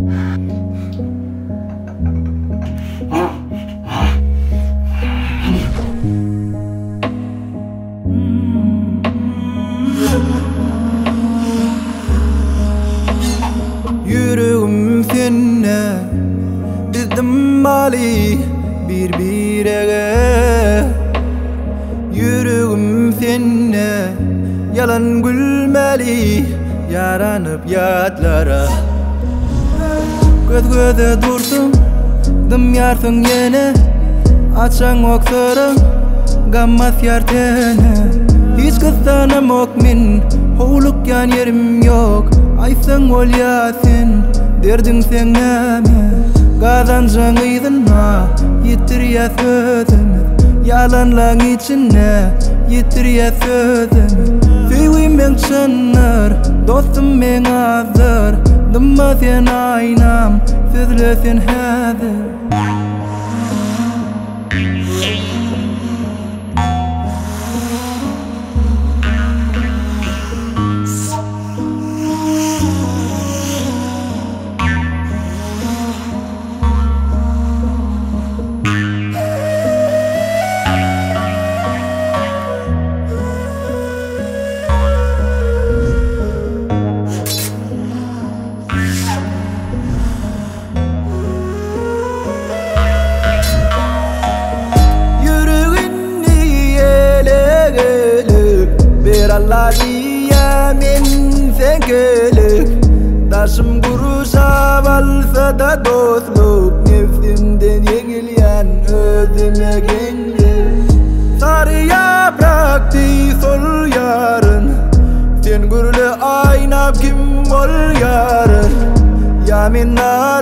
Yüreğim seninle dizdim mali birbirine. Yüreğim seninle yalan gülmeli yaranıp yatlara. Göz göze durdum dım yarsın yine açan oksarım gammas yartene. Hiç kızdanım ok min hoğluk yan yerim yok. Aysın ol yasin derdin sen neme. Kazancın ıydınma yitir ya sözümü. Yalanlan içine yitir ya sözümü. Sevim ben çanlar dostum ben azır. Dımma sen aynam sözle sen hazır. Allah'ya min sen gelip taşım kuruşa valsa da dostluk. Nefsimden yenilyen özüme gelir. Sarı yapraktı sol yarın. Sen gürlü aynap kim ol yarın. Ya min